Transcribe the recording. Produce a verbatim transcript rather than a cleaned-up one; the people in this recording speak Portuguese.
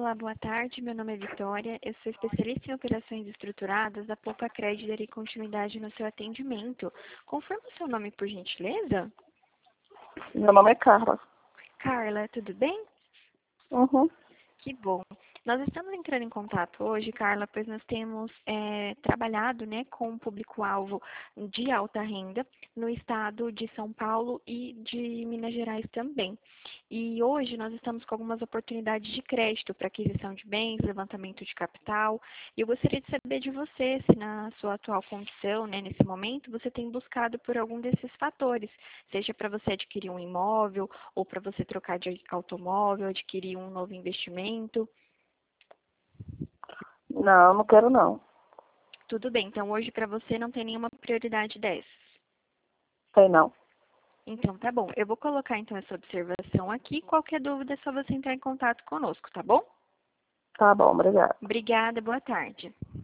Olá, boa tarde. Meu nome é Vitória. Eu sou especialista em operações estruturadas da Poupa Cred. Darei continuidade no seu atendimento. Confirma o seu nome, por gentileza? Meu nome é Carla. Carla, tudo bem? Uhum. Que bom. Nós estamos entrando em contato hoje, Carla, pois nós temos é, trabalhado, né, com um público-alvo de alta renda no estado de São Paulo e de Minas Gerais também. E hoje nós estamos com algumas oportunidades de crédito para aquisição de bens, levantamento de capital. E eu gostaria de saber de você se na sua atual condição, né, nesse momento, você tem buscado por algum desses fatores, seja para você adquirir um imóvel ou para você trocar de automóvel, adquirir um novo investimento. Não, não quero não. Tudo bem, então hoje para você não tem nenhuma prioridade dessas. Sei não. Então tá bom, eu vou colocar então essa observação aqui. Qualquer dúvida é só você entrar em contato conosco, tá bom? Tá bom, obrigada. Obrigada, boa tarde.